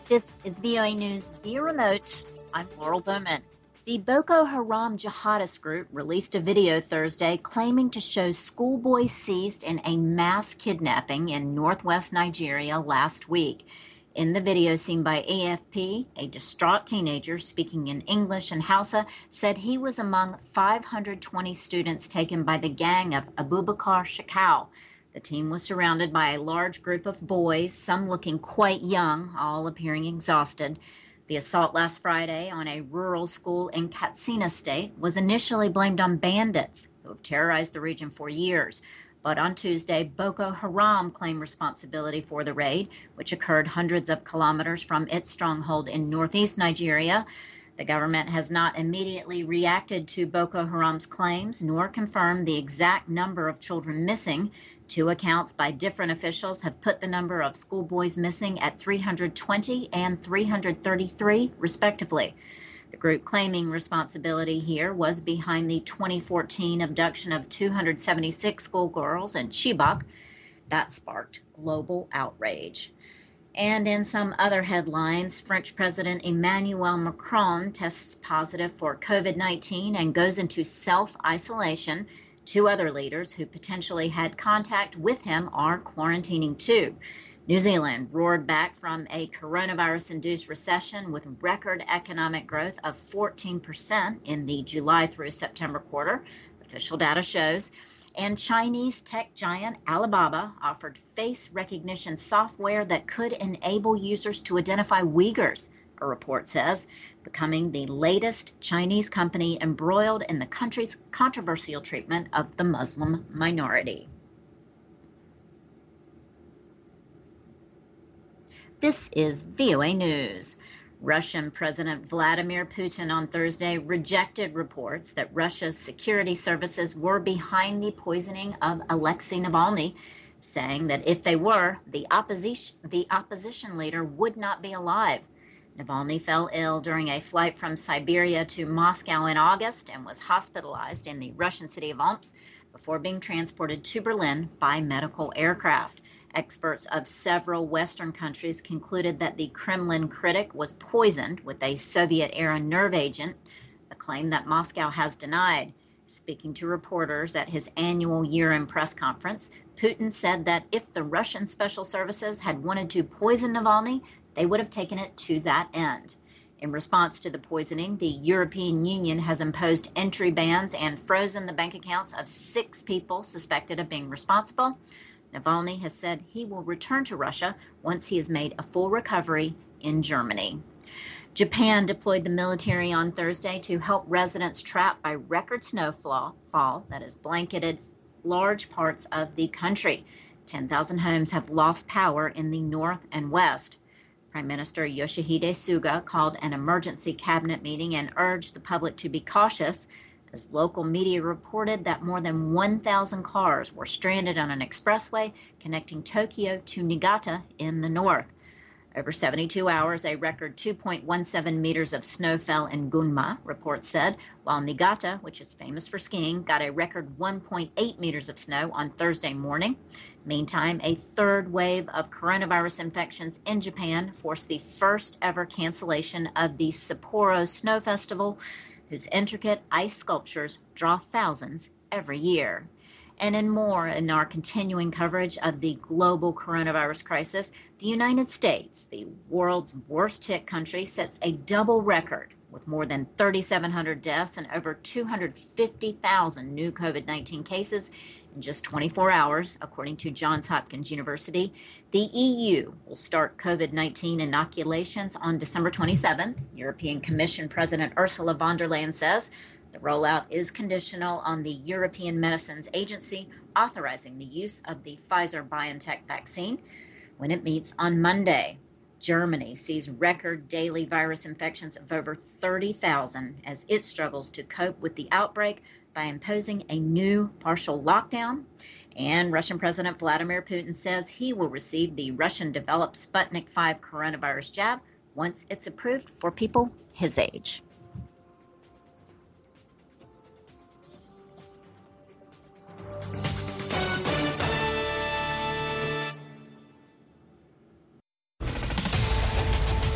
This is VOA News via remote. I'm Laurel Bowman. The Boko Haram jihadist group released a video Thursday claiming to show schoolboys seized in a mass kidnapping in northwest Nigeria last week. In the video seen by AFP, a distraught teenager speaking in English and Hausa said he was among 520 students taken by the gang of Abubakar Shekau. The team was surrounded by a large group of boys, some looking quite young, all appearing exhausted. The assault last Friday on a rural school in Katsina State was initially blamed on bandits who have terrorized the region for years. But on Tuesday, Boko Haram claimed responsibility for the raid, which occurred hundreds of kilometers from its stronghold in northeast Nigeria. The government has not immediately reacted to Boko Haram's claims, nor confirmed the exact number of children missing. Two accounts by different officials have put the number of schoolboys missing at 320 and 333, respectively. The group claiming responsibility here was behind the 2014 abduction of 276 schoolgirls in Chibok. That sparked global outrage. And in some other headlines, French President Emmanuel Macron tests positive for COVID-19 and goes into self-isolation. Two other leaders who potentially had contact with him are quarantining too. New Zealand roared back from a coronavirus-induced recession with record economic growth of 14% in the July through September quarter, official data shows. And Chinese tech giant Alibaba offered face recognition software that could enable users to identify Uyghurs, a report says, becoming the latest Chinese company embroiled in the country's controversial treatment of the Muslim minority. This is VOA News. Russian President Vladimir Putin on Thursday rejected reports that Russia's security services were behind the poisoning of Alexei Navalny, saying that if they were, the opposition leader would not be alive. Navalny fell ill during a flight from Siberia to Moscow in August and was hospitalized in the Russian city of Omsk before being transported to Berlin by medical aircraft. Experts of several Western countries concluded that the Kremlin critic was poisoned with a Soviet-era nerve agent, a claim that Moscow has denied. Speaking to reporters at his annual year-end press conference, Putin said that if the Russian special services had wanted to poison Navalny, they would have taken it to that end. In response to the poisoning, the European Union has imposed entry bans and frozen the bank accounts of 6 people suspected of being responsible. Navalny has said he will return to Russia once he has made a full recovery in Germany. Japan deployed the military on Thursday to help residents trapped by record snowfall that has blanketed large parts of the country. 10,000 homes have lost power in the north and west. Prime Minister Yoshihide Suga called an emergency cabinet meeting and urged the public to be cautious, as local media reported that more than 1,000 cars were stranded on an expressway connecting Tokyo to Niigata in the north. Over 72 hours, a record 2.17 meters of snow fell in Gunma, reports said, while Niigata, which is famous for skiing, got a record 1.8 meters of snow on Thursday morning. Meantime, a third wave of coronavirus infections in Japan forced the first ever cancellation of the Sapporo Snow Festival, whose intricate ice sculptures draw thousands every year. And in our continuing coverage of the global coronavirus crisis, the United States, the world's worst hit country, sets a double record with more than 3,700 deaths and over 250,000 new COVID-19 cases in just 24 hours, according to Johns Hopkins University. The EU will start COVID-19 inoculations on December 27th. European Commission President Ursula von der Leyen says the rollout is conditional on the European Medicines Agency authorizing the use of the Pfizer-BioNTech vaccine when it meets on Monday. Germany sees record daily virus infections of over 30,000 as it struggles to cope with the outbreak by imposing a new partial lockdown. And Russian President Vladimir Putin says he will receive the Russian-developed Sputnik V coronavirus jab once it's approved for people his age.